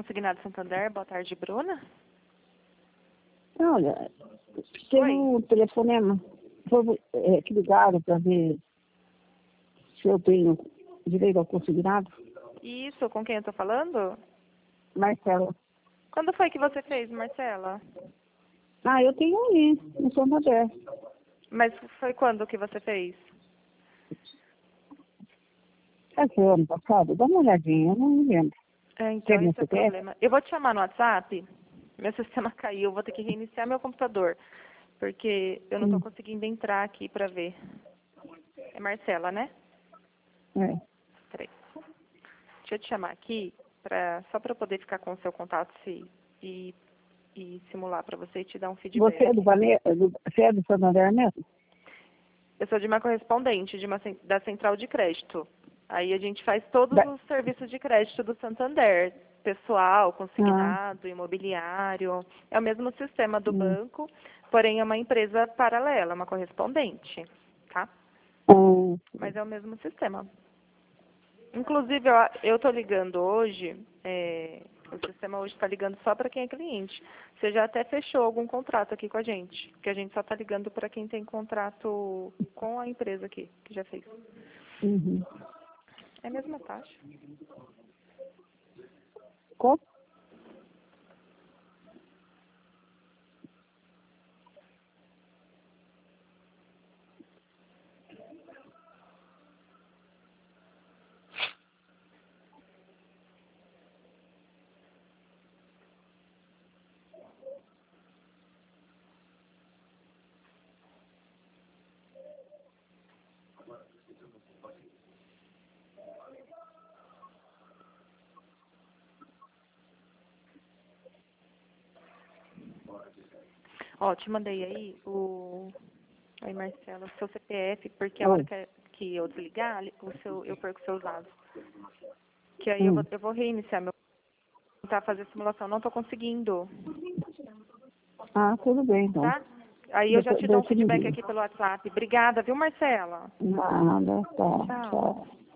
Consignado Santander, boa tarde, Bruna. Olha, tem um telefonema que ligaram para ver se eu tenho direito ao consignado. Isso, com quem eu tô falando? Marcela. Quando foi que você fez, Marcela? Eu tenho aí, no Santander. Mas foi quando que você fez? Foi ano passado? Dá uma olhadinha, eu não me lembro. Então Tem esse é o CPF? problema. Eu vou te chamar no WhatsApp, meu sistema caiu, vou ter que reiniciar meu computador, porque eu não tô conseguindo entrar aqui pra ver. É Marcela, né? É. Peraí. Deixa eu te chamar aqui, só para eu poder ficar com o seu contato e simular para você e te dar um feedback. Você é do Santander mesmo? Eu sou de uma correspondente da Central de Crédito. Aí a gente faz todos os serviços de crédito do Santander. Pessoal, consignado, imobiliário. É o mesmo sistema do banco, porém é uma empresa paralela, uma correspondente, tá? Mas é o mesmo sistema. Inclusive, eu estou ligando hoje, o sistema hoje está ligando só para quem é cliente. Você já até fechou algum contrato aqui com a gente, porque a gente só está ligando para quem tem contrato com a empresa aqui, que já fez. É a mesma taxa. Qual? Ó, te mandei aí Aí, Marcela, o seu CPF, porque a hora que eu desligar, eu perco seus dados. Que aí eu vou reiniciar tentar fazer a simulação. Não estou conseguindo. Tudo bem, então. Tá? Aí eu já te dou um feedback aqui pelo WhatsApp. Obrigada, viu, Marcela? Nada, tá. Tchau.